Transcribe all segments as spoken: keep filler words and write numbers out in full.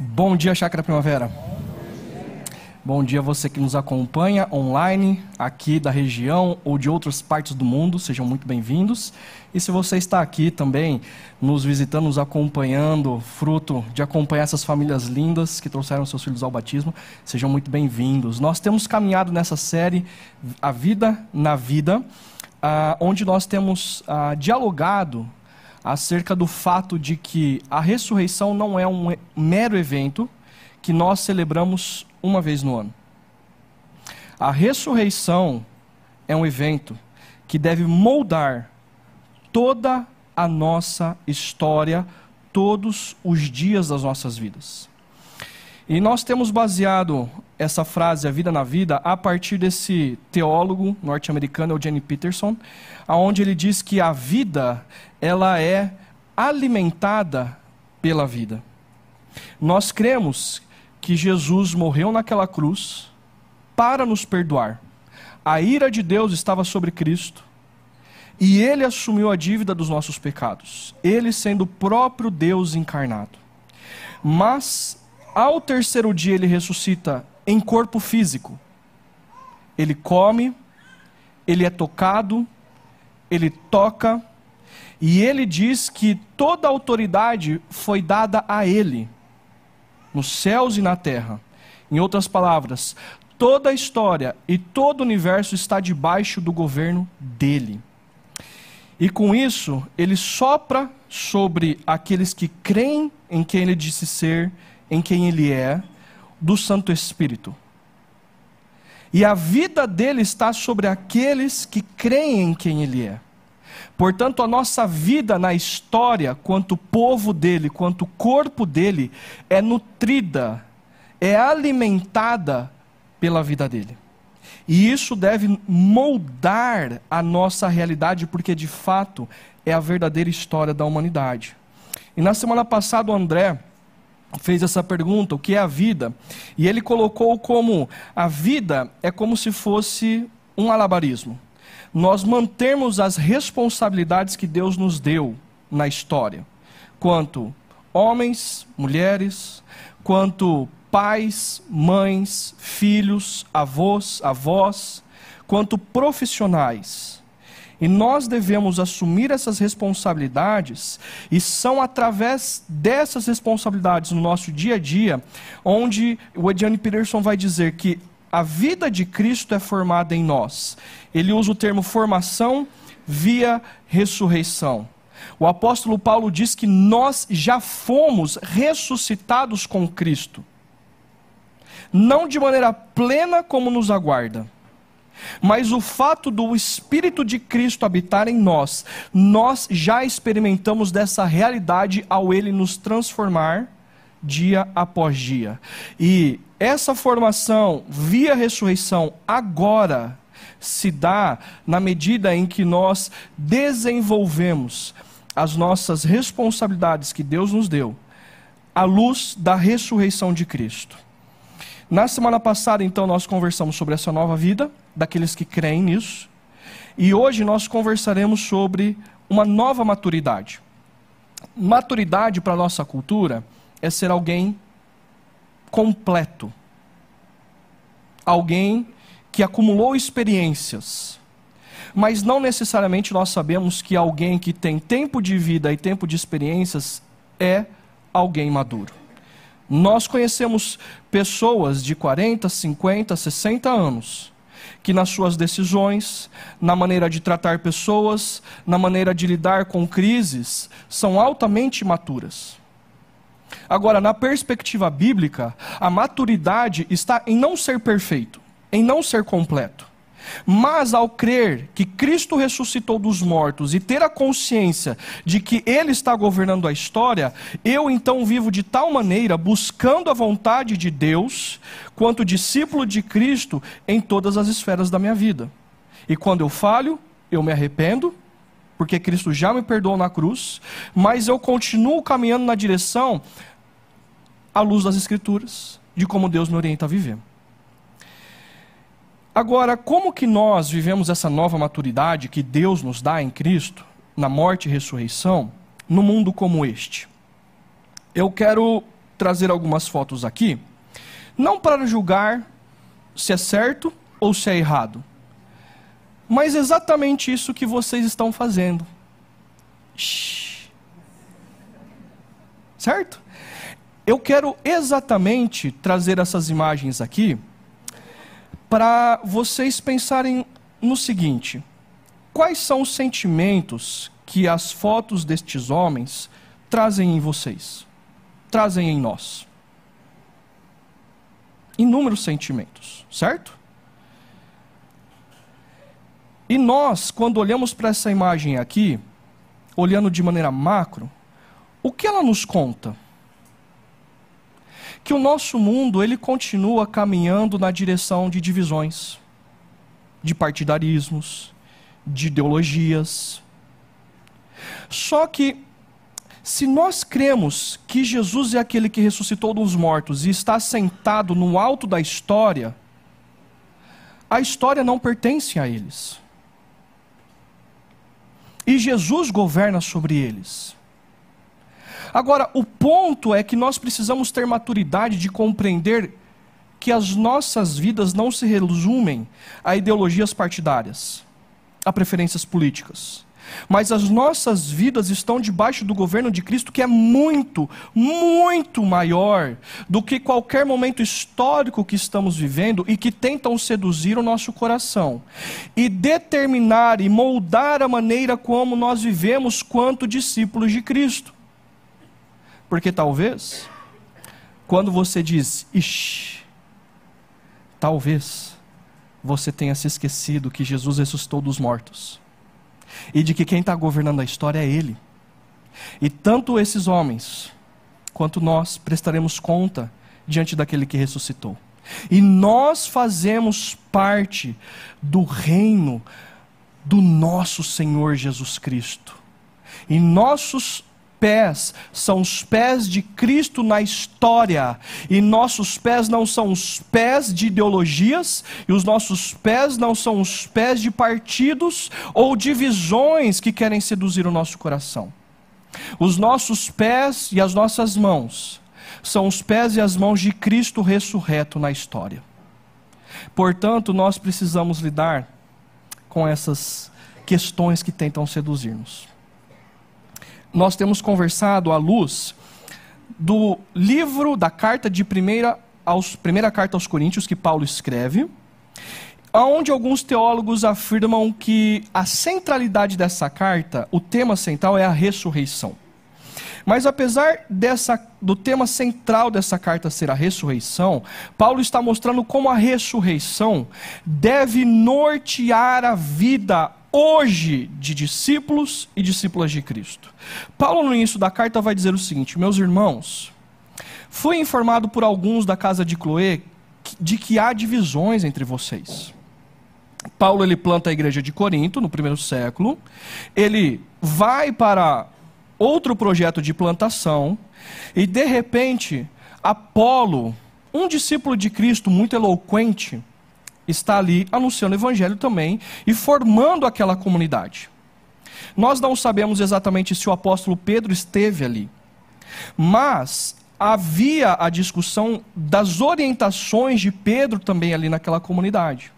Bom dia, Chácara Primavera. Bom dia a você que nos acompanha online, aqui da região ou de outras partes do mundo, sejam muito bem-vindos. E se você está aqui também, nos visitando, nos acompanhando, fruto de acompanhar essas famílias lindas que trouxeram seus filhos ao batismo, sejam muito bem-vindos. Nós temos caminhado nessa série, A Vida na Vida, ah, onde nós temos ah, dialogado acerca do fato de que a ressurreição não é um mero evento que nós celebramos uma vez no ano. A ressurreição é um evento que deve moldar toda a nossa história, todos os dias das nossas vidas. E nós temos baseado essa frase, a vida na vida, a partir desse teólogo norte-americano, Eugene Peterson, onde ele diz que a vida, ela é alimentada pela vida. Nós cremos que Jesus morreu naquela cruz para nos perdoar. A ira de Deus estava sobre Cristo e Ele assumiu a dívida dos nossos pecados, Ele sendo o próprio Deus encarnado. Mas ao terceiro dia Ele ressuscita em corpo físico. Ele come, Ele é tocado, Ele toca, e Ele diz que toda a autoridade foi dada a Ele, nos céus e na terra. Em outras palavras, toda a história e todo o universo está debaixo do governo dele. E com isso, ele sopra sobre aqueles que creem em quem ele disse ser, em quem ele é, do Santo Espírito. E a vida dele está sobre aqueles que creem em quem ele é. Portanto, a nossa vida na história, quanto povo dele, quanto corpo dele, é nutrida, é alimentada pela vida dele. E isso deve moldar a nossa realidade, porque de fato é a verdadeira história da humanidade. E na semana passada o André fez essa pergunta, o que é a vida? E ele colocou como, a vida é como se fosse um malabarismo. Nós mantermos as responsabilidades que Deus nos deu na história, quanto homens, mulheres, quanto pais, mães, filhos, avós, avós, quanto profissionais. E nós devemos assumir essas responsabilidades, e são através dessas responsabilidades no nosso dia a dia, onde o Eugene Peterson vai dizer que a vida de Cristo é formada em nós. Ele usa o termo formação via ressurreição. O apóstolo Paulo diz que nós já fomos ressuscitados com Cristo. Não de maneira plena como nos aguarda, mas o fato do Espírito de Cristo habitar em nós, nós já experimentamos dessa realidade ao Ele nos transformar dia após dia. E essa formação via ressurreição agora se dá na medida em que nós desenvolvemos as nossas responsabilidades que Deus nos deu à luz da ressurreição de Cristo. Na semana passada, então, nós conversamos sobre essa nova vida, daqueles que creem nisso, e hoje nós conversaremos sobre uma nova maturidade. Maturidade para a nossa cultura é ser alguém completo. Alguém que acumulou experiências. Mas não necessariamente nós sabemos que alguém que tem tempo de vida e tempo de experiências é alguém maduro. Nós conhecemos pessoas de quarenta, cinquenta, sessenta anos, que nas suas decisões, na maneira de tratar pessoas, na maneira de lidar com crises, são altamente maturas. Agora, na perspectiva bíblica, a maturidade está em não ser perfeito, em não ser completo. Mas ao crer que Cristo ressuscitou dos mortos e ter a consciência de que Ele está governando a história, eu então vivo de tal maneira, buscando a vontade de Deus, quanto discípulo de Cristo em todas as esferas da minha vida. E quando eu falho, eu me arrependo, porque Cristo já me perdoou na cruz, mas eu continuo caminhando na direção à luz das Escrituras, de como Deus me orienta a viver. Agora, como que nós vivemos essa nova maturidade que Deus nos dá em Cristo, na morte e ressurreição, num mundo como este? Eu quero trazer algumas fotos aqui, não para julgar se é certo ou se é errado, mas exatamente isso que vocês estão fazendo. Shhh. Certo? Eu quero exatamente trazer essas imagens aqui para vocês pensarem no seguinte: quais são os sentimentos que as fotos destes homens trazem em vocês, trazem em nós? Inúmeros sentimentos, certo? E nós, quando olhamos para essa imagem aqui, olhando de maneira macro, o que ela nos conta? Que o nosso mundo, ele continua caminhando na direção de divisões, de partidarismos, de ideologias. Só que, se nós cremos que Jesus é aquele que ressuscitou dos mortos e está sentado no alto da história, a história não pertence a eles. E Jesus governa sobre eles. Agora, o ponto é que nós precisamos ter maturidade de compreender que as nossas vidas não se resumem a ideologias partidárias, a preferências políticas. Mas as nossas vidas estão debaixo do governo de Cristo, que é muito, muito maior do que qualquer momento histórico que estamos vivendo e que tentam seduzir o nosso coração e determinar e moldar a maneira como nós vivemos quanto discípulos de Cristo. Porque talvez, quando você diz, ixi, talvez você tenha se esquecido que Jesus ressuscitou dos mortos. E de que quem está governando a história é Ele. E tanto esses homens, quanto nós, prestaremos conta diante daquele que ressuscitou. E nós fazemos parte do reino do nosso Senhor Jesus Cristo. E nossos pés são os pés de Cristo na história, e nossos pés não são os pés de ideologias, e os nossos pés não são os pés de partidos ou divisões que querem seduzir o nosso coração. Os nossos pés e as nossas mãos são os pés e as mãos de Cristo ressurreto na história. Portanto, nós precisamos lidar com essas questões que tentam seduzir-nos. Nós temos conversado à luz do livro da carta de primeira, aos, primeira carta aos Coríntios, que Paulo escreve, onde alguns teólogos afirmam que a centralidade dessa carta, o tema central é a ressurreição. Mas apesar dessa, do tema central dessa carta ser a ressurreição, Paulo está mostrando como a ressurreição deve nortear a vida hoje de discípulos e discípulas de Cristo. Paulo, no início da carta, vai dizer o seguinte: meus irmãos, fui informado por alguns da casa de Cloé de que há divisões entre vocês. Paulo, ele planta a igreja de Corinto no primeiro século, ele vai para outro projeto de plantação, e de repente, Apolo, um discípulo de Cristo muito eloquente, está ali anunciando o evangelho também e formando aquela comunidade. Nós não sabemos exatamente se o apóstolo Pedro esteve ali, mas havia a discussão das orientações de Pedro também ali naquela comunidade.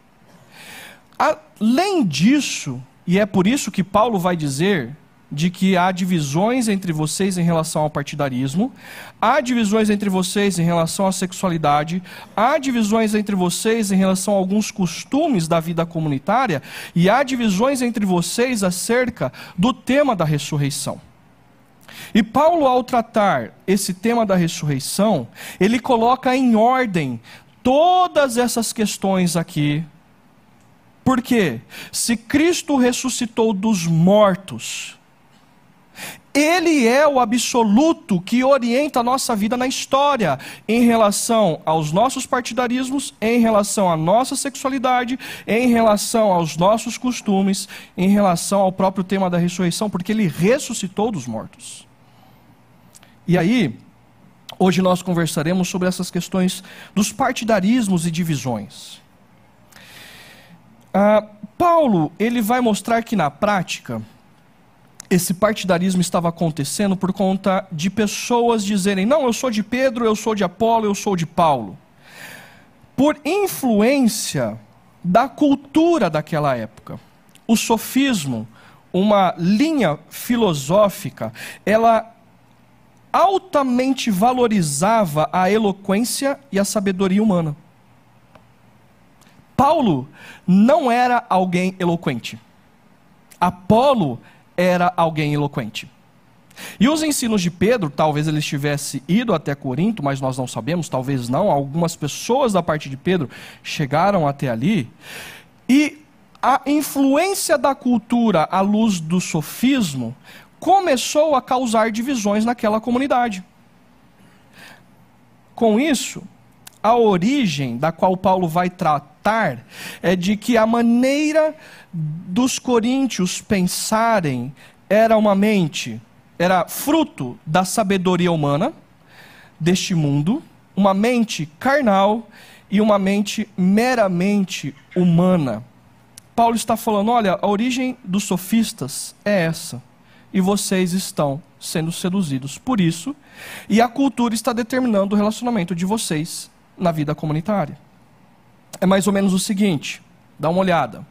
Além disso, e é por isso que Paulo vai dizer de que há divisões entre vocês em relação ao partidarismo, há divisões entre vocês em relação à sexualidade, há divisões entre vocês em relação a alguns costumes da vida comunitária, e há divisões entre vocês acerca do tema da ressurreição. E Paulo, ao tratar esse tema da ressurreição, ele coloca em ordem todas essas questões aqui. Por quê? Se Cristo ressuscitou dos mortos, Ele é o absoluto que orienta a nossa vida na história, em relação aos nossos partidarismos, em relação à nossa sexualidade, em relação aos nossos costumes, em relação ao próprio tema da ressurreição, porque Ele ressuscitou dos mortos. E aí, hoje nós conversaremos sobre essas questões dos partidarismos e divisões. Ah, Paulo, ele vai mostrar que na prática, esse partidarismo estava acontecendo por conta de pessoas dizerem: não, eu sou de Pedro, eu sou de Apolo, eu sou de Paulo. Por influência da cultura daquela época. O sofismo, uma linha filosófica, ela altamente valorizava a eloquência e a sabedoria humana. Paulo não era alguém eloquente. Apolo era alguém eloquente. E os ensinos de Pedro, talvez ele tivesse ido até Corinto, mas nós não sabemos, talvez não. Algumas pessoas da parte de Pedro chegaram até ali. E a influência da cultura à luz do sofismo começou a causar divisões naquela comunidade. Com isso, a origem da qual Paulo vai tratar é de que a maneira dos coríntios pensarem era uma mente, era fruto da sabedoria humana deste mundo, uma mente carnal e uma mente meramente humana. Paulo está falando: olha, a origem dos sofistas é essa, e vocês estão sendo seduzidos por isso, e a cultura está determinando o relacionamento de vocês na vida comunitária. É mais ou menos o seguinte, dá uma olhada.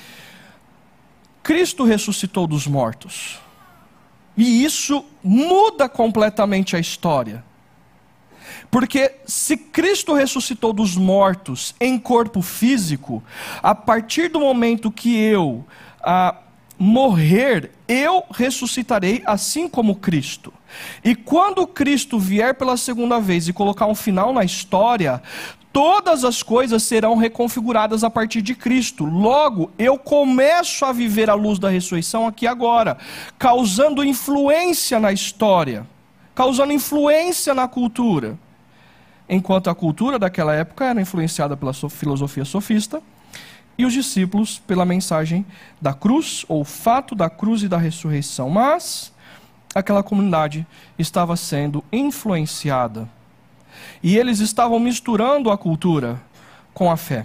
Cristo ressuscitou dos mortos, e isso muda completamente a história. Porque se Cristo ressuscitou dos mortos em corpo físico, a partir do momento que eu ah, morrer, eu ressuscitarei assim como Cristo. E quando Cristo vier pela segunda vez e colocar um final na história, todas as coisas serão reconfiguradas a partir de Cristo. Logo, eu começo a viver a luz da ressurreição aqui agora, causando influência na história, causando influência na cultura. Enquanto a cultura daquela época era influenciada pela filosofia sofista, e os discípulos pela mensagem da cruz, ou fato da cruz e da ressurreição. Mas aquela comunidade estava sendo influenciada. E eles estavam misturando a cultura com a fé.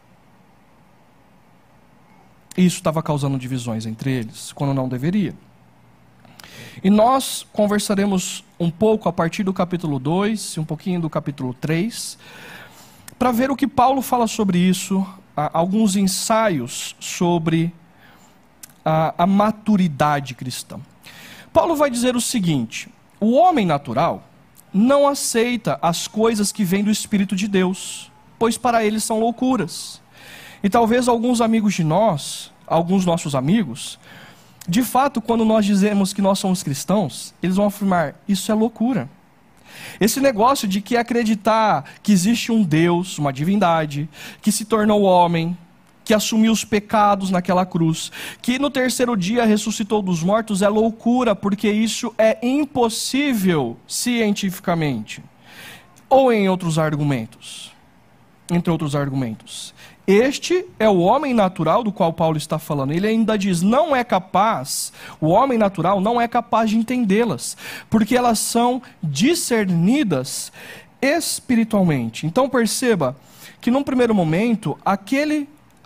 Isso estava causando divisões entre eles, quando não deveria. E nós conversaremos um pouco a partir do capítulo dois, e um pouquinho do capítulo três, para ver o que Paulo fala sobre isso, alguns ensaios sobre a, a maturidade cristã. Paulo vai dizer o seguinte: o homem natural não aceita as coisas que vêm do Espírito de Deus, pois para eles são loucuras. E talvez alguns amigos de nós, alguns nossos amigos, de fato, quando nós dizemos que nós somos cristãos, eles vão afirmar: isso é loucura. Esse negócio de que acreditar que existe um Deus, uma divindade, que se tornou homem, que assumiu os pecados naquela cruz, que no terceiro dia ressuscitou dos mortos, é loucura, porque isso é impossível cientificamente. Ou em outros argumentos, entre outros argumentos. Este é o homem natural do qual Paulo está falando. Ele ainda diz: não é capaz, o homem natural não é capaz de entendê-las, porque elas são discernidas espiritualmente. Então perceba que num primeiro momento, aquele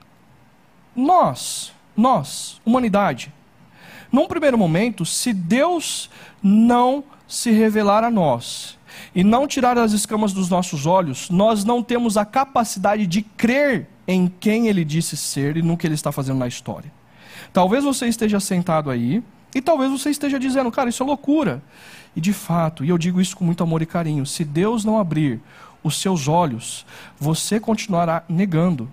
nós, nós, humanidade, num primeiro momento, se Deus não se revelar a nós e não tirar as escamas dos nossos olhos, nós não temos a capacidade de crer em quem Ele disse ser e no que Ele está fazendo na história. Talvez você esteja sentado aí e talvez você esteja dizendo: cara, isso é loucura. E de fato, e eu digo isso com muito amor e carinho, se Deus não abrir os seus olhos, você continuará negando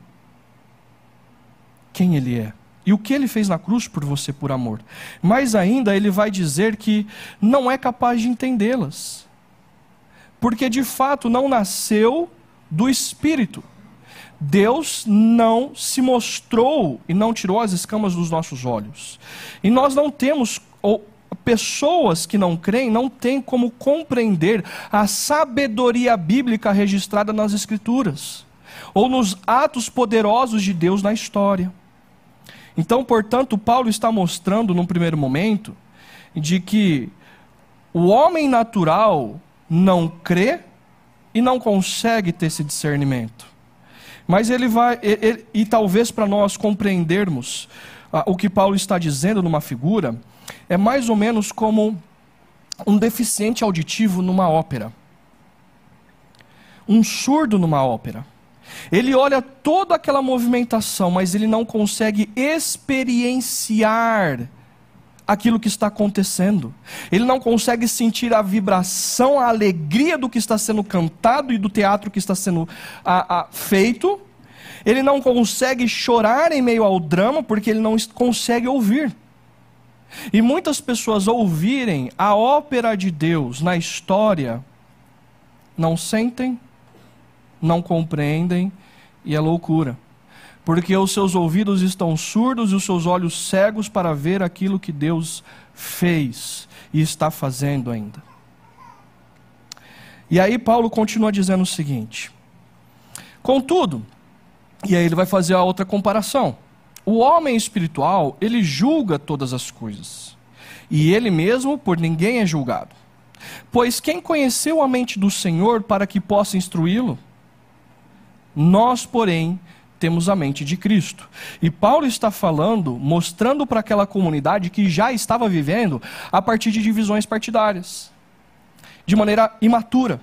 quem Ele é e o que Ele fez na cruz por você por amor. Mas ainda Ele vai dizer que não é capaz de entendê-las, porque de fato não nasceu do Espírito. Deus não se mostrou e não tirou as escamas dos nossos olhos. E nós não temos, ou pessoas que não creem, não têm como compreender a sabedoria bíblica registrada nas Escrituras, ou nos atos poderosos de Deus na história. Então, portanto, Paulo está mostrando num primeiro momento de que o homem natural não crê e não consegue ter esse discernimento. Mas ele vai, ele, e talvez para nós compreendermos ah, o que Paulo está dizendo numa figura, é mais ou menos como um deficiente auditivo numa ópera. Um surdo numa ópera. Ele olha toda aquela movimentação, mas ele não consegue experienciar aquilo que está acontecendo. Ele não consegue sentir a vibração, a alegria do que está sendo cantado e do teatro que está sendo a, a, feito. Ele não consegue chorar em meio ao drama, porque ele não consegue ouvir. E muitas pessoas ouvirem a ópera de Deus na história, não sentem, não compreendem, e é loucura. Porque os seus ouvidos estão surdos e os seus olhos cegos para ver aquilo que Deus fez e está fazendo ainda. E aí Paulo continua dizendo o seguinte: contudo, e aí ele vai fazer a outra comparação. O homem espiritual, ele julga todas as coisas, e ele mesmo por ninguém é julgado. Pois quem conheceu a mente do Senhor para que possa instruí-lo? Nós, porém, temos a mente de Cristo. E Paulo está falando, mostrando para aquela comunidade que já estava vivendo a partir de divisões partidárias, de maneira imatura.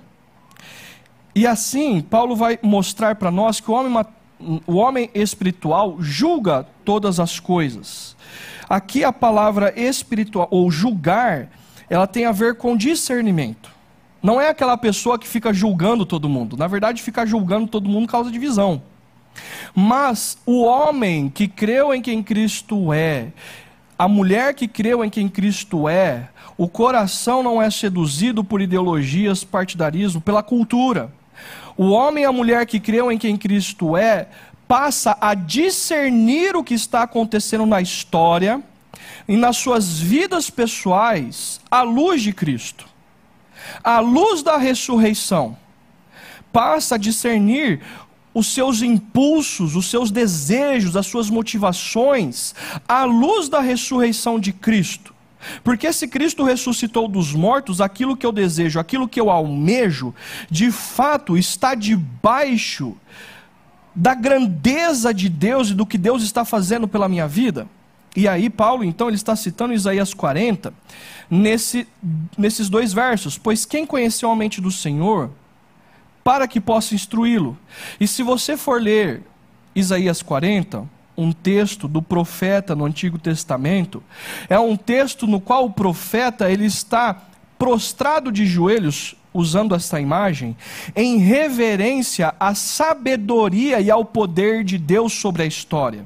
E assim, Paulo vai mostrar para nós que o homem, o homem espiritual julga todas as coisas. Aqui a palavra espiritual, ou julgar, ela tem a ver com discernimento. Não é aquela pessoa que fica julgando todo mundo. Na verdade, ficar julgando todo mundo causa divisão. Mas o homem que creu em quem Cristo é, a mulher que creu em quem Cristo é, o coração não é seduzido por ideologias, partidarismo, pela cultura. O homem e a mulher que creu em quem Cristo é, passa a discernir o que está acontecendo na história e nas suas vidas pessoais à luz de Cristo. À luz da ressurreição, passa a discernir os seus impulsos, os seus desejos, as suas motivações, à luz da ressurreição de Cristo. Porque se Cristo ressuscitou dos mortos, aquilo que eu desejo, aquilo que eu almejo, de fato está debaixo da grandeza de Deus e do que Deus está fazendo pela minha vida. E aí Paulo, então, ele está citando Isaías quarenta, nesse, nesses dois versos. Pois quem conheceu a mente do Senhor, para que possa instruí-lo? E se você for ler Isaías quarenta, um texto do profeta no Antigo Testamento, é um texto no qual o profeta ele está prostrado de joelhos, usando essa imagem, em reverência à sabedoria e ao poder de Deus sobre a história.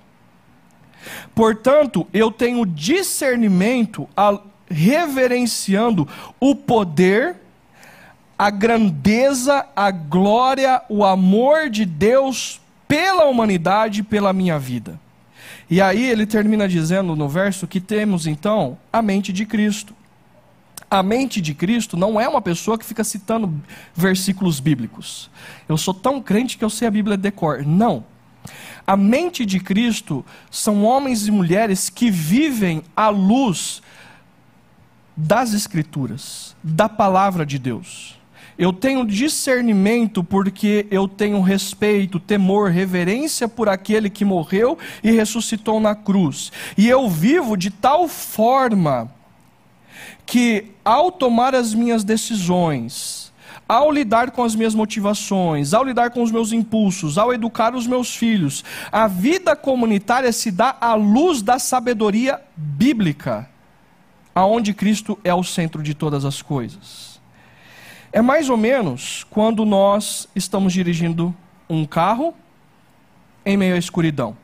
Portanto, eu tenho discernimento a, reverenciando o poder, a grandeza, a glória, o amor de Deus pela humanidade e pela minha vida. E aí ele termina dizendo no verso que temos então a mente de Cristo. A mente de Cristo não é uma pessoa que fica citando versículos bíblicos. Eu sou tão crente que eu sei a Bíblia de cor. Não. A mente de Cristo são homens e mulheres que vivem à luz das Escrituras, da palavra de Deus. Eu tenho discernimento porque eu tenho respeito, temor, reverência por aquele que morreu e ressuscitou na cruz. E eu vivo de tal forma que, ao tomar as minhas decisões, ao lidar com as minhas motivações, ao lidar com os meus impulsos, ao educar os meus filhos, a vida comunitária se dá à luz da sabedoria bíblica, aonde Cristo é o centro de todas as coisas. É mais ou menos quando nós estamos dirigindo um carro em meio à escuridão.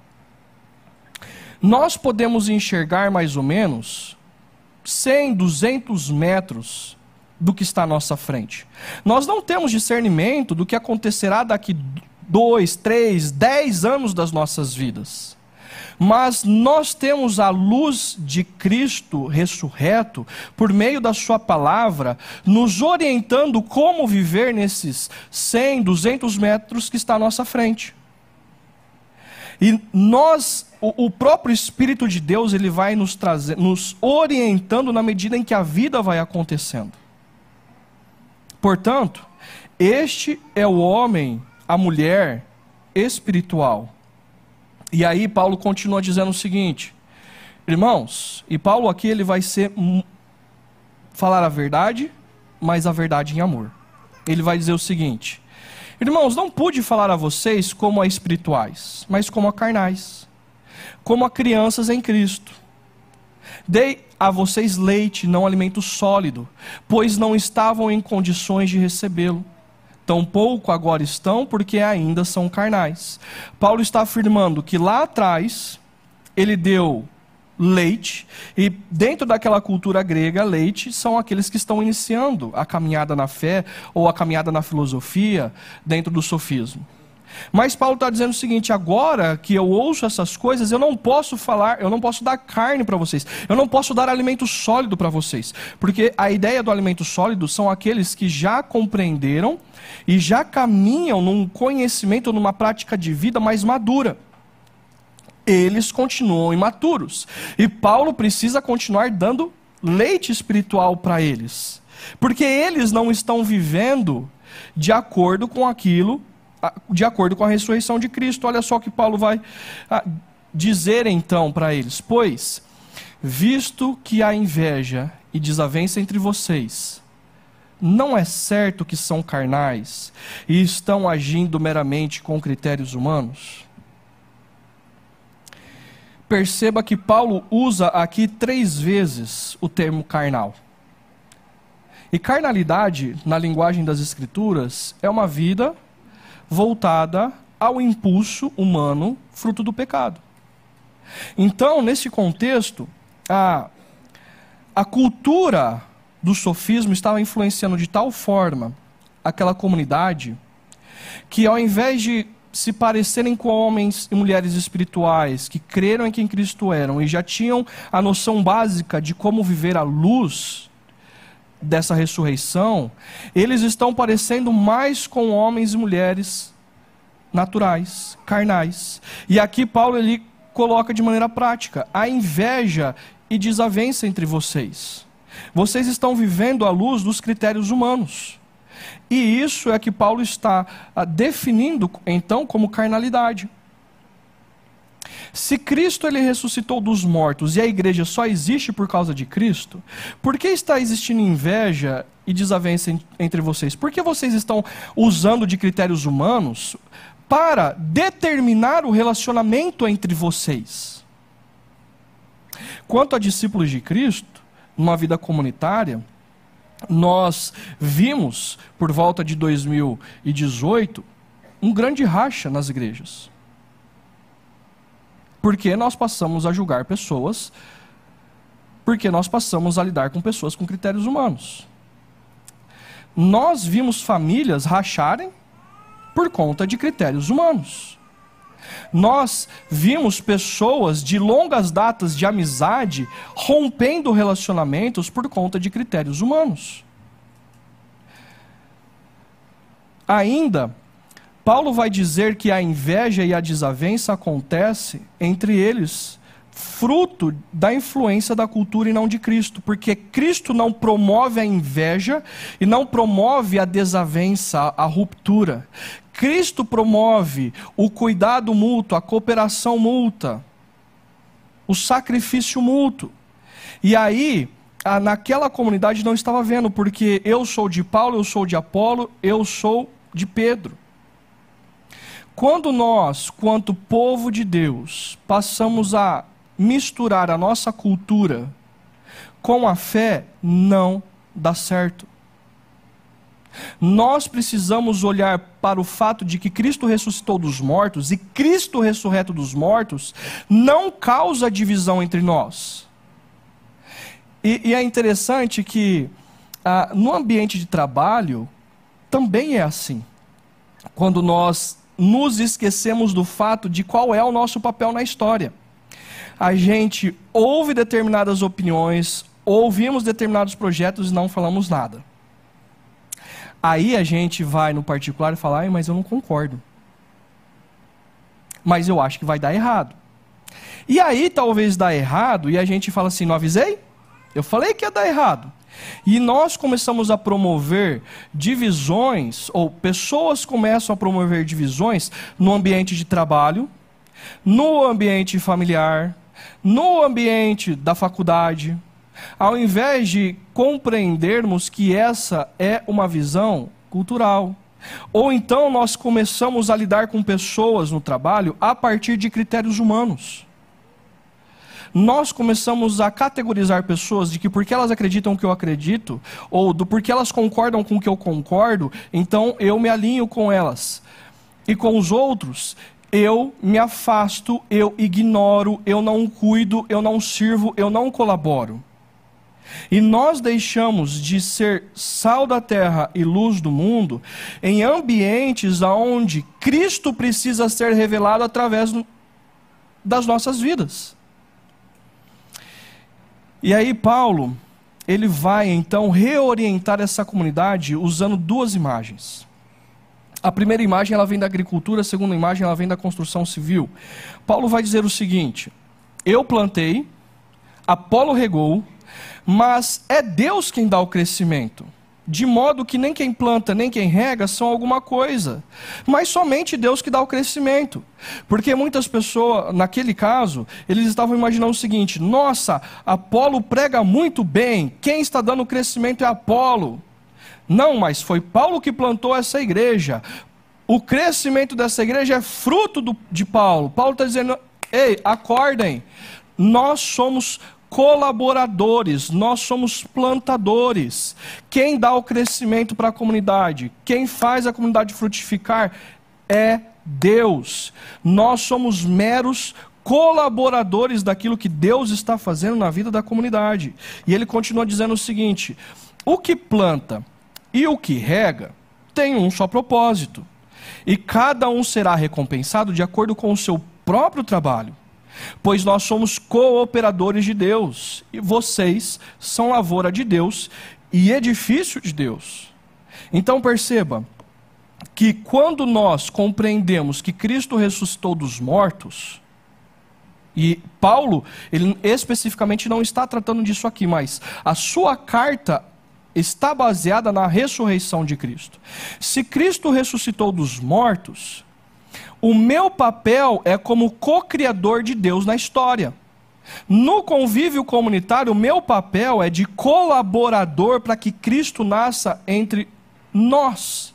Nós podemos enxergar mais ou menos cem, duzentos metros do que está à nossa frente. Nós não temos discernimento do que acontecerá daqui dois, três, dez anos das nossas vidas. Mas nós temos a luz de Cristo ressurreto, por meio da sua palavra, nos orientando como viver nesses cem, duzentos metros que está à nossa frente. E nós, o, o próprio Espírito de Deus, ele vai nos trazer, nos orientando na medida em que a vida vai acontecendo. Portanto, este é o homem, a mulher espiritual. E aí Paulo continua dizendo o seguinte: Irmãos, e Paulo aqui ele vai ser falar a verdade, mas a verdade em amor. Ele vai dizer o seguinte: irmãos, não pude falar a vocês como a espirituais, mas como a carnais, como a crianças em Cristo. Dei a vocês leite, não alimento sólido, pois não estavam em condições de recebê-lo. Tampouco agora estão, porque ainda são carnais. Paulo está afirmando que lá atrás ele deu leite, e dentro daquela cultura grega, leite são aqueles que estão iniciando a caminhada na fé ou a caminhada na filosofia dentro do sofismo. Mas Paulo está dizendo o seguinte: agora que eu ouço essas coisas, eu não posso falar, eu não posso dar carne para vocês, eu não posso dar alimento sólido para vocês, porque a ideia do alimento sólido são aqueles que já compreenderam e já caminham num conhecimento, numa prática de vida mais madura. Eles continuam imaturos, e Paulo precisa continuar dando leite espiritual para eles, porque eles não estão vivendo de acordo com aquilo, de acordo com a ressurreição de Cristo. Olha só o que Paulo vai dizer então para eles: pois, visto que há inveja e desavença entre vocês, não é certo que são carnais e estão agindo meramente com critérios humanos? Perceba que Paulo usa aqui três vezes o termo carnal. E carnalidade, na linguagem das Escrituras, é uma vida voltada ao impulso humano, fruto do pecado. Então, nesse contexto, a, a cultura do sofismo estava influenciando de tal forma aquela comunidade, que ao invés de se parecerem com homens e mulheres espirituais que creram em quem Cristo eram e já tinham a noção básica de como viver à luz dessa ressurreição, eles estão parecendo mais com homens e mulheres naturais, carnais. E aqui Paulo ele coloca de maneira prática: a inveja e desavença entre vocês. Vocês estão vivendo à luz dos critérios humanos. E isso é que Paulo está ah, definindo então como carnalidade. Se Cristo ele ressuscitou dos mortos e a igreja só existe por causa de Cristo, por que está existindo inveja e desavença entre vocês? Por que vocês estão usando de critérios humanos para determinar o relacionamento entre vocês? Quanto a discípulos de Cristo, numa vida comunitária, nós vimos, por volta de dois mil e dezoito, um grande racha nas igrejas. Porque nós passamos a julgar pessoas, porque nós passamos a lidar com pessoas com critérios humanos. Nós vimos famílias racharem por conta de critérios humanos. Nós vimos pessoas de longas datas de amizade rompendo relacionamentos por conta de critérios humanos. Ainda, Paulo vai dizer que a inveja e a desavença acontece entre eles, fruto da influência da cultura e não de Cristo, porque Cristo não promove a inveja e não promove a desavença, a ruptura. Cristo promove o cuidado mútuo, a cooperação mútua, o sacrifício mútuo. E aí, naquela comunidade não estava vendo, porque eu sou de Paulo, eu sou de Apolo, eu sou de Pedro. Quando nós, quanto povo de Deus, passamos a misturar a nossa cultura com a fé, não dá certo. Nós precisamos olhar para o fato de que Cristo ressuscitou dos mortos, e Cristo ressurreto dos mortos não causa divisão entre nós. E, e é interessante que ah, no ambiente de trabalho também é assim. Quando nós nos esquecemos do fato de qual é o nosso papel na história. A gente ouve determinadas opiniões, ouvimos determinados projetos e não falamos nada. Aí a gente vai no particular e fala: mas eu não concordo. Mas eu acho que vai dar errado. E aí talvez dá errado e a gente fala assim: não avisei? Eu falei que ia dar errado. E nós começamos a promover divisões, ou pessoas começam a promover divisões no ambiente de trabalho, no ambiente familiar, no ambiente da faculdade, ao invés de compreendermos que essa é uma visão cultural. Ou então nós começamos a lidar com pessoas no trabalho a partir de critérios humanos. Nós começamos a categorizar pessoas de que porque elas acreditam que eu acredito, ou do porque elas concordam com o que eu concordo, então eu me alinho com elas. E com os outros, eu me afasto, eu ignoro, eu não cuido, eu não sirvo, eu não colaboro. E nós deixamos de ser sal da terra e luz do mundo em ambientes onde Cristo precisa ser revelado através das nossas vidas. E aí Paulo, ele vai então reorientar essa comunidade usando duas imagens. A primeira imagem ela vem da agricultura, a segunda imagem ela vem da construção civil. Paulo vai dizer o seguinte: eu plantei, Apolo regou, mas é Deus quem dá o crescimento, de modo que nem quem planta nem quem rega são alguma coisa, mas somente Deus que dá o crescimento. Porque muitas pessoas, naquele caso, eles estavam imaginando o seguinte: nossa, Apolo prega muito bem, quem está dando o crescimento é Apolo. Não, mas foi Paulo que plantou essa igreja. O crescimento dessa igreja é fruto do, de Paulo. Paulo está dizendo: ei, acordem, nós somos colaboradores, nós somos plantadores. Quem dá o crescimento para a comunidade, quem faz a comunidade frutificar é Deus. Nós somos meros colaboradores daquilo que Deus está fazendo na vida da comunidade. E ele continua dizendo o seguinte: o que planta e o que rega tem um só propósito, e cada um será recompensado de acordo com o seu próprio trabalho. Pois nós somos cooperadores de Deus, e vocês são lavoura de Deus e edifício de Deus. Então perceba que quando nós compreendemos que Cristo ressuscitou dos mortos, e Paulo, ele especificamente não está tratando disso aqui, mas a sua carta está baseada na ressurreição de Cristo. Se Cristo ressuscitou dos mortos, o meu papel é como co-criador de Deus na história. No convívio comunitário, o meu papel é de colaborador para que Cristo nasça entre nós.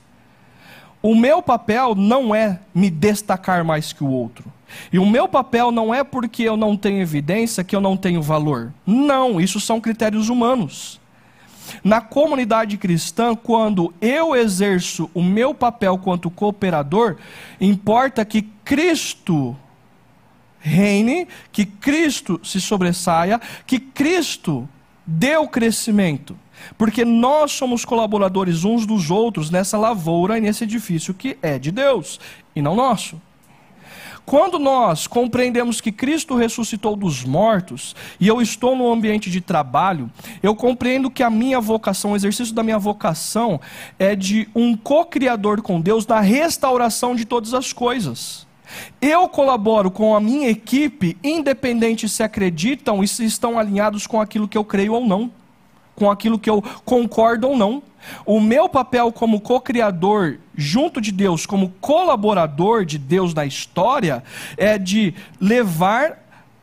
O meu papel não é me destacar mais que o outro. E o meu papel não é porque eu não tenho evidência que eu não tenho valor. Não, isso são critérios humanos. Na comunidade cristã, quando eu exerço o meu papel quanto cooperador, importa que Cristo reine, que Cristo se sobressaia, que Cristo dê o crescimento. Porque nós somos colaboradores uns dos outros nessa lavoura e nesse edifício que é de Deus e não nosso. Quando nós compreendemos que Cristo ressuscitou dos mortos, e eu estou no ambiente de trabalho, eu compreendo que a minha vocação, o exercício da minha vocação, é de um co-criador com Deus na restauração de todas as coisas. Eu colaboro com a minha equipe, independente se acreditam e se estão alinhados com aquilo que eu creio ou não, com aquilo que eu concordo ou não. O meu papel como co-criador junto de Deus, como colaborador de Deus na história, é de levar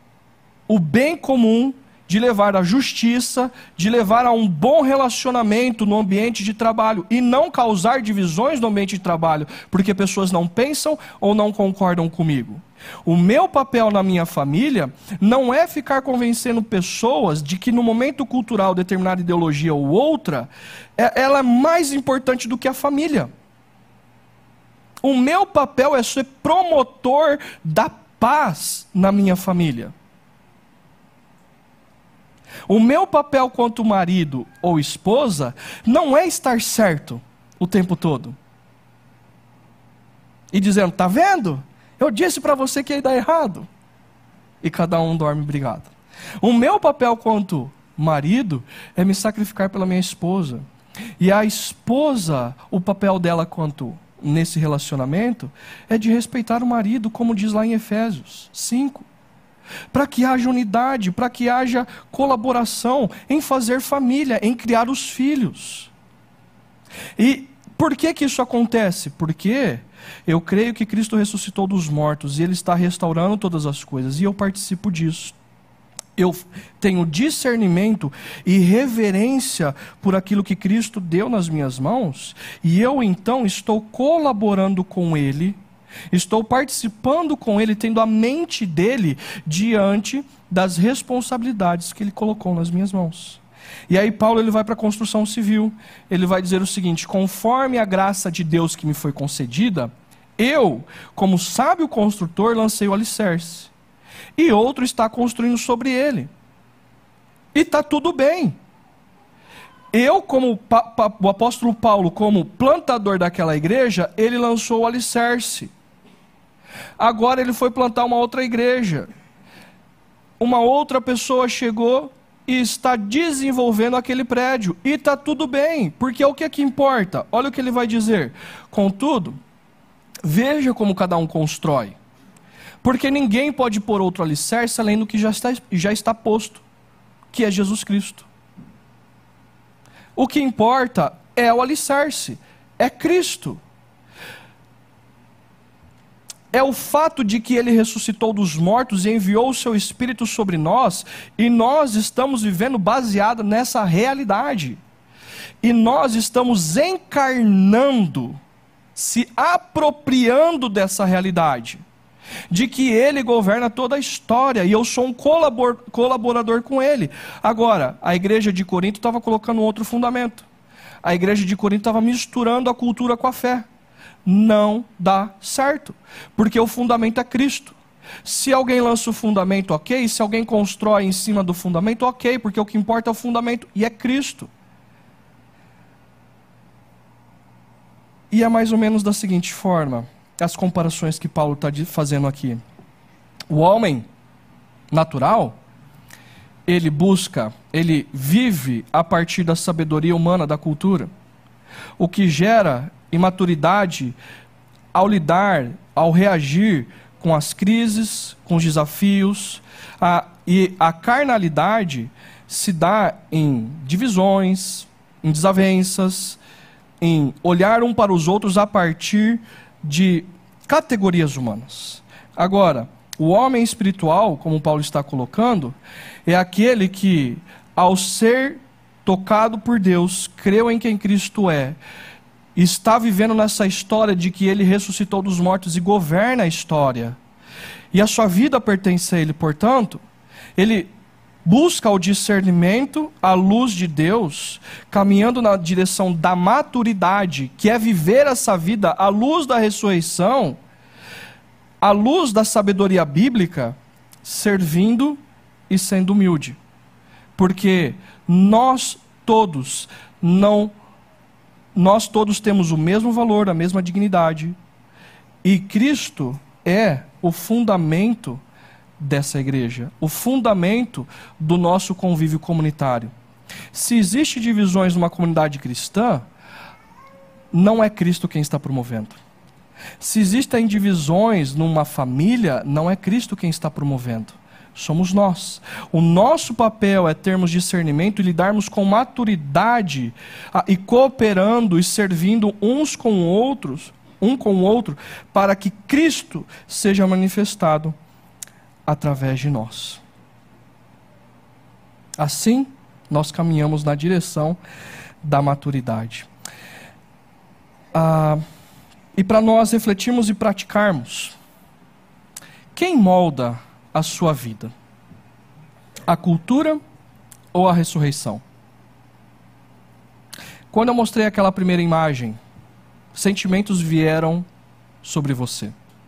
o bem comum, de levar a justiça, de levar a um bom relacionamento no ambiente de trabalho e não causar divisões no ambiente de trabalho, porque pessoas não pensam ou não concordam comigo. O meu papel na minha família não é ficar convencendo pessoas de que no momento cultural determinada ideologia ou outra, ela é mais importante do que a família. O meu papel é ser promotor da paz na minha família. O meu papel quanto marido ou esposa não é estar certo o tempo todo. E dizendo, tá vendo? Eu disse para você que ia dar errado. E cada um dorme brigado. O meu papel quanto marido é me sacrificar pela minha esposa. E a esposa, o papel dela quanto nesse relacionamento, é de respeitar o marido, como diz lá em Efésios cinco. Para que haja unidade, para que haja colaboração em fazer família, em criar os filhos. E por que que isso acontece? Porque eu creio que Cristo ressuscitou dos mortos e Ele está restaurando todas as coisas, e eu participo disso. eu tenho discernimento e reverência por aquilo que Cristo deu nas minhas mãos, e eu então estou colaborando com Ele, estou participando com Ele, tendo a mente dEle diante das responsabilidades que Ele colocou nas minhas mãos. E aí Paulo ele vai para a construção civil, ele vai dizer o seguinte: conforme a graça de Deus que me foi concedida, eu, como sábio construtor, lancei o alicerce, e outro está construindo sobre ele. E está tudo bem. Eu, como pa, pa, o apóstolo Paulo, como plantador daquela igreja, ele lançou o alicerce. Agora ele foi plantar uma outra igreja. Uma outra pessoa chegou e está desenvolvendo aquele prédio. E está tudo bem, porque o que é que importa? Olha o que ele vai dizer. Contudo, veja como cada um constrói. Porque ninguém pode pôr outro alicerce além do que já está, já está posto, que é Jesus Cristo. O que importa é o alicerce, é Cristo. É o fato de que Ele ressuscitou dos mortos e enviou o seu Espírito sobre nós, e nós estamos vivendo baseado nessa realidade. E nós estamos encarnando, se apropriando dessa realidade, de que Ele governa toda a história, e eu sou um colabor, colaborador com Ele. Agora, a igreja de Corinto estava colocando outro fundamento. A igreja de Corinto estava misturando a cultura com a fé. Não dá certo, porque o fundamento é Cristo. Se alguém lança o fundamento, ok. Se alguém constrói em cima do fundamento, ok, porque o que importa é o fundamento, e é Cristo. E é mais ou menos da seguinte forma as comparações que Paulo está fazendo aqui. O homem natural, ele busca, ele vive a partir da sabedoria humana, da cultura, o que gera imaturidade ao lidar, ao reagir com as crises, com os desafios, a, e a carnalidade se dá em divisões, em desavenças, em olhar um para os outros a partir de categorias humanas. Agora, o homem espiritual, como Paulo está colocando, é aquele que, ao ser tocado por Deus, creu em quem Cristo é, está vivendo nessa história de que Ele ressuscitou dos mortos e governa a história, e a sua vida pertence a Ele. Portanto, ele busca o discernimento, a luz de Deus, caminhando na direção da maturidade, que é viver essa vida à luz da ressurreição, à luz da sabedoria bíblica, servindo e sendo humilde. Porque nós todos não, nós todos temos o mesmo valor, a mesma dignidade, e Cristo é o fundamento dessa igreja, o fundamento do nosso convívio comunitário. Se existe divisões numa comunidade cristã, não é Cristo quem está promovendo. Se existem divisões numa família, não é Cristo quem está promovendo. Somos nós. O nosso papel é termos discernimento e lidarmos com maturidade, e cooperando e servindo uns com outros, um com o outro, para que Cristo seja manifestado através de nós. Assim, nós caminhamos na direção da maturidade. Ah, e para nós refletirmos e praticarmos, quem molda a sua vida? A cultura ou a ressurreição? Quando eu mostrei aquela primeira imagem, sentimentos vieram sobre você.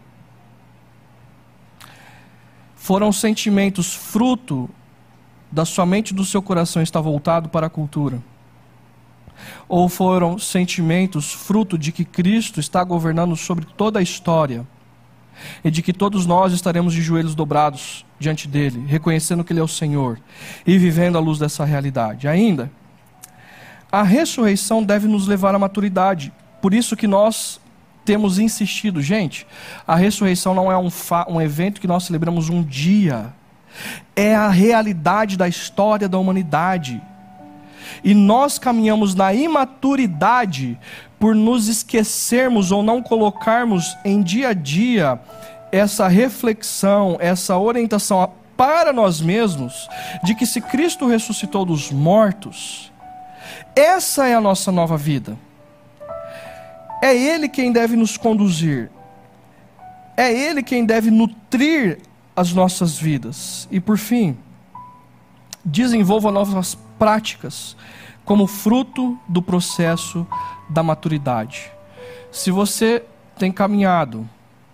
Foram sentimentos fruto da sua mente e do seu coração estar voltado para a cultura? Ou foram sentimentos fruto de que Cristo está governando sobre toda a história e de que todos nós estaremos de joelhos dobrados diante dele, reconhecendo que ele é o Senhor e vivendo à luz dessa realidade? Ainda, a ressurreição deve nos levar à maturidade. Por isso que nós temos insistido, gente, a ressurreição não é um, fa- um evento que nós celebramos um dia, é a realidade da história da humanidade. E nós caminhamos na imaturidade por nos esquecermos ou não colocarmos em dia a dia essa reflexão, essa orientação para nós mesmos de que se Cristo ressuscitou dos mortos, essa é a nossa nova vida. É Ele quem deve nos conduzir. É Ele quem deve nutrir as nossas vidas. E por fim, desenvolva novas práticas como fruto do processo da maturidade. Se você tem caminhado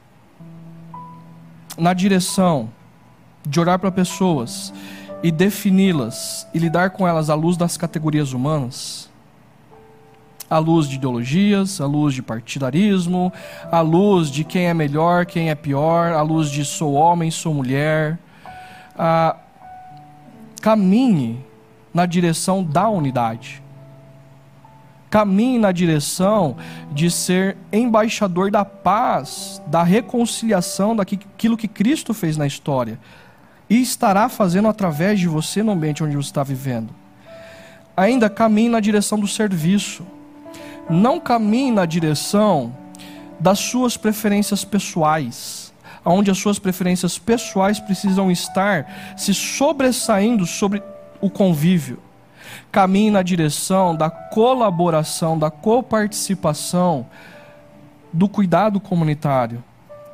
na direção de orar para pessoas e defini-las e lidar com elas à luz das categorias humanas, à luz de ideologias, à luz de partidarismo, à luz de quem é melhor, quem é pior, à luz de sou homem, sou mulher, ah, caminhe na direção da unidade. Caminhe na direção de ser embaixador da paz, da reconciliação, daquilo que Cristo fez na história. E estará fazendo através de você no ambiente onde você está vivendo. Ainda caminhe na direção do serviço. Não caminhe na direção das suas preferências pessoais, onde as suas preferências pessoais precisam estar se sobressaindo sobre o convívio. Caminhe na direção da colaboração, da coparticipação, do cuidado comunitário.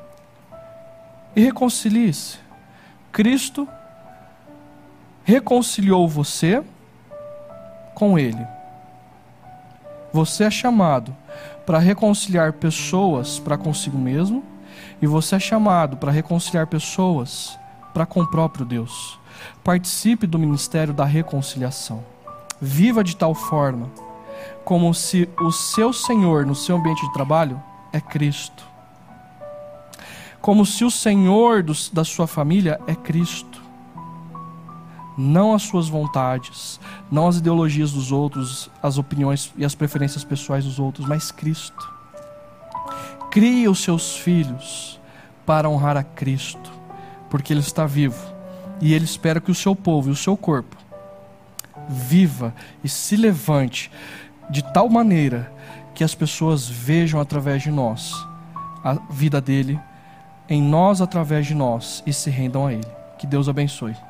E reconcilie-se. Cristo reconciliou você com Ele. Você é chamado para reconciliar pessoas para consigo mesmo, e você é chamado para reconciliar pessoas para com o próprio Deus. Participe do ministério da reconciliação. Viva de tal forma como se o seu Senhor no seu ambiente de trabalho é Cristo. Como se o Senhor do, da sua família é Cristo. Não as suas vontades, não as ideologias dos outros, as opiniões e as preferências pessoais dos outros, mas Cristo. Crie os seus filhos para honrar a Cristo, porque Ele está vivo e Ele espera que o seu povo e o seu corpo viva e se levante de tal maneira que as pessoas vejam através de nós a vida dele, em nós através de nós, e se rendam a Ele. Que Deus abençoe.